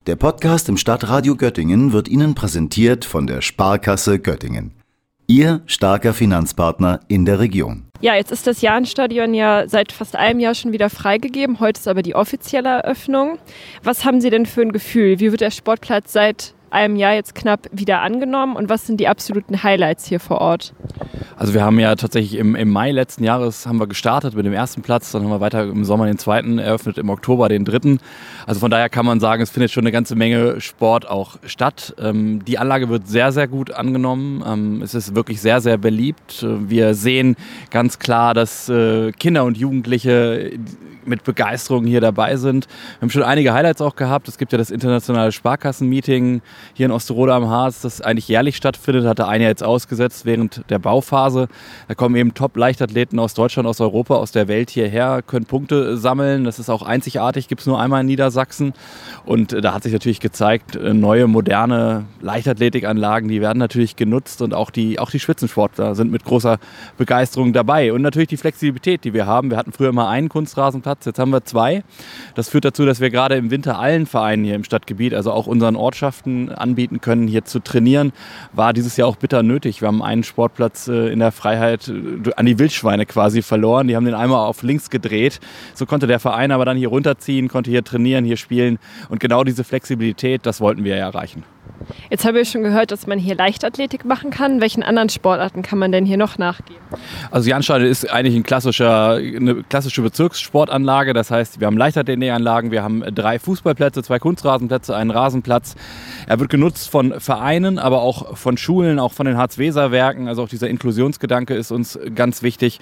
Der Podcast im Stadtradio Göttingen wird Ihnen präsentiert von der Sparkasse Göttingen. Ihr starker Finanzpartner in der Region. Ja, jetzt ist das Jahnstadion ja seit fast einem Jahr schon wieder freigegeben. Heute ist aber die offizielle Eröffnung. Was haben Sie denn für ein Gefühl? Wie wird der Sportplatz seit einem Jahr jetzt knapp wieder angenommen und was sind die absoluten Highlights hier vor Ort? Also wir haben ja tatsächlich im Mai letzten Jahres haben wir gestartet mit dem ersten Platz, dann haben wir weiter im Sommer den zweiten eröffnet, im Oktober den dritten. Also von daher kann man sagen, es findet schon eine ganze Menge Sport auch statt. Die Anlage wird sehr, sehr gut angenommen. Es ist wirklich sehr, sehr beliebt. Wir sehen ganz klar, dass Kinder und Jugendliche mit Begeisterung hier dabei sind. Wir haben schon einige Highlights auch gehabt. Es gibt ja das internationale Sparkassen-Meeting hier in Osterode am Harz, das eigentlich jährlich stattfindet, hatte ein Jahr jetzt ausgesetzt während der Bauphase. Da kommen eben Top-Leichtathleten aus Deutschland, aus Europa, aus der Welt hierher, können Punkte sammeln. Das ist auch einzigartig, gibt es nur einmal in Niedersachsen. Und da hat sich natürlich gezeigt, neue, moderne Leichtathletikanlagen, die werden natürlich genutzt und auch die Spitzensportler sind mit großer Begeisterung dabei. Und natürlich die Flexibilität, die wir haben. Wir hatten früher immer einen Kunstrasenplatz, jetzt haben wir zwei. Das führt dazu, dass wir gerade im Winter allen Vereinen hier im Stadtgebiet, also auch unseren Ortschaften, anbieten können, hier zu trainieren. War dieses Jahr auch bitter nötig. Wir haben einen Sportplatz in der Freiheit an die Wildschweine quasi verloren. Die haben den einmal auf links gedreht. So konnte der Verein aber dann hier runterziehen, konnte hier trainieren, hier spielen. Und genau diese Flexibilität, das wollten wir ja erreichen. Jetzt habe ich schon gehört, dass man hier Leichtathletik machen kann. Welchen anderen Sportarten kann man denn hier noch nachgehen? Also Jahnstadion ist eigentlich eine klassische Bezirkssportanlage. Das heißt, wir haben Leichtathletikanlagen, wir haben 3 Fußballplätze, 2 Kunstrasenplätze, einen Rasenplatz. Er wird genutzt von Vereinen, aber auch von Schulen, auch von den Harz-Weser-Werken. Also auch dieser Inklusionsgedanke ist uns ganz wichtig.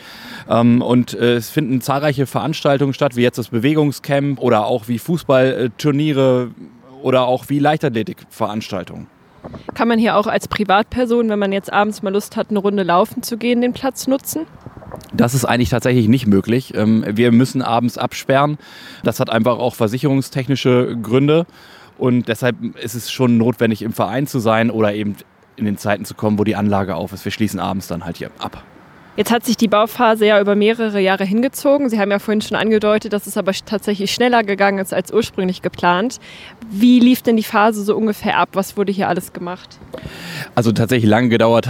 Und es finden zahlreiche Veranstaltungen statt, wie jetzt das Bewegungscamp oder auch wie Fußballturniere oder auch wie Leichtathletikveranstaltungen. Kann man hier auch als Privatperson, wenn man jetzt abends mal Lust hat, eine Runde laufen zu gehen, den Platz nutzen? Das ist eigentlich tatsächlich nicht möglich. Wir müssen abends absperren. Das hat einfach auch versicherungstechnische Gründe. Und deshalb ist es schon notwendig, im Verein zu sein oder eben in den Zeiten zu kommen, wo die Anlage auf ist. Wir schließen abends dann halt hier ab. Jetzt hat sich die Bauphase ja über mehrere Jahre hingezogen. Sie haben ja vorhin schon angedeutet, dass es aber tatsächlich schneller gegangen ist als ursprünglich geplant. Wie lief denn die Phase so ungefähr ab? Was wurde hier alles gemacht? Also tatsächlich lange gedauert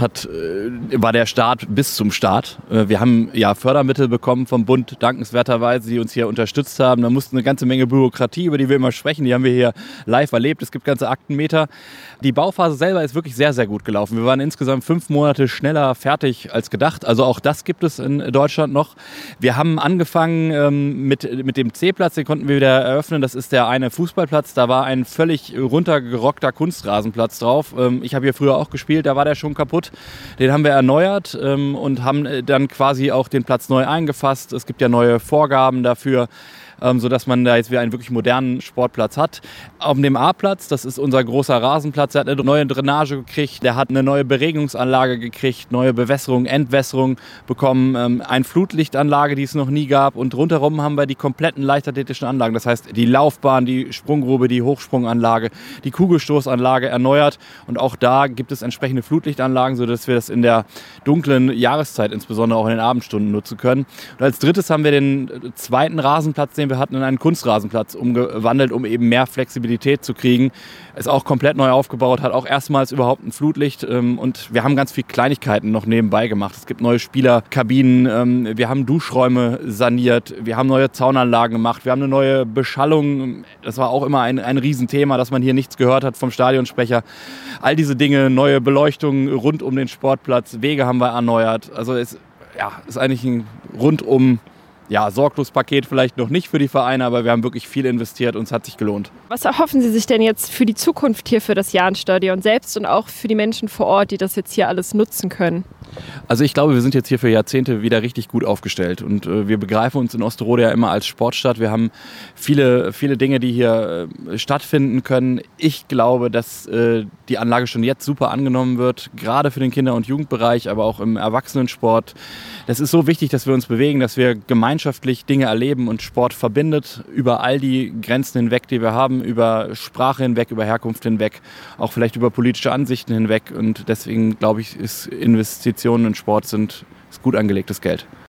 war der Start bis zum Start. Wir haben ja Fördermittel bekommen vom Bund, dankenswerterweise, die uns hier unterstützt haben. Da musste eine ganze Menge Bürokratie, über die wir immer sprechen, die haben wir hier live erlebt. Es gibt ganze Aktenmeter. Die Bauphase selber ist wirklich sehr, sehr gut gelaufen. Wir waren insgesamt 5 Monate schneller fertig als gedacht. Also auch das gibt es in Deutschland noch. Wir haben angefangen mit dem C-Platz, den konnten wir wieder eröffnen. Das ist der eine Fußballplatz. Da war ein völlig runtergerockter Kunstrasenplatz drauf. Ich habe hier früher auch gespielt, da war der schon kaputt. Den haben wir erneuert und haben dann quasi auch den Platz neu eingefasst. Es gibt ja neue Vorgaben dafür, sodass man da jetzt wieder einen wirklich modernen Sportplatz hat. Auf dem A-Platz, das ist unser großer Rasenplatz, der hat eine neue Drainage gekriegt, der hat eine neue Beregnungsanlage gekriegt, neue Bewässerung, Entwässerung bekommen, eine Flutlichtanlage, die es noch nie gab und rundherum haben wir die kompletten leichtathletischen Anlagen, das heißt die Laufbahn, die Sprunggrube, die Hochsprunganlage, die Kugelstoßanlage erneuert und auch da gibt es entsprechende Flutlichtanlagen, sodass wir das in der dunklen Jahreszeit, insbesondere auch in den Abendstunden nutzen können. Und als drittes haben wir den zweiten Rasenplatz, den wir hatten, in einen Kunstrasenplatz umgewandelt, um eben mehr Flexibilität zu kriegen. Ist auch komplett neu aufgebaut, hat auch erstmals überhaupt ein Flutlicht und wir haben ganz viele Kleinigkeiten noch nebenbei gemacht. Es gibt neue Spielerkabinen, wir haben Duschräume saniert, wir haben neue Zaunanlagen gemacht, wir haben eine neue Beschallung. Das war auch immer ein Riesenthema, dass man hier nichts gehört hat vom Stadionsprecher. All diese Dinge, neue Beleuchtung rund um den Sportplatz, Wege haben wir erneuert. Also es ist eigentlich ein rundum sorglos Paket vielleicht noch nicht für die Vereine, aber wir haben wirklich viel investiert und es hat sich gelohnt. Was erhoffen Sie sich denn jetzt für die Zukunft hier für das Jahnstadion selbst und auch für die Menschen vor Ort, die das jetzt hier alles nutzen können? Also ich glaube, wir sind jetzt hier für Jahrzehnte wieder richtig gut aufgestellt und wir begreifen uns in Osterode ja immer als Sportstadt. Wir haben viele Dinge, die hier stattfinden können. Ich glaube, dass die Anlage schon jetzt super angenommen wird, gerade für den Kinder- und Jugendbereich, aber auch im Erwachsenensport. Das ist so wichtig, dass wir uns bewegen, dass wir gemeinschaftlich Dinge erleben und Sport verbindet über all die Grenzen hinweg, die wir haben, über Sprache hinweg, über Herkunft hinweg, auch vielleicht über politische Ansichten hinweg und deswegen glaube ich, ist Investitionen in Sport sind gut angelegtes Geld.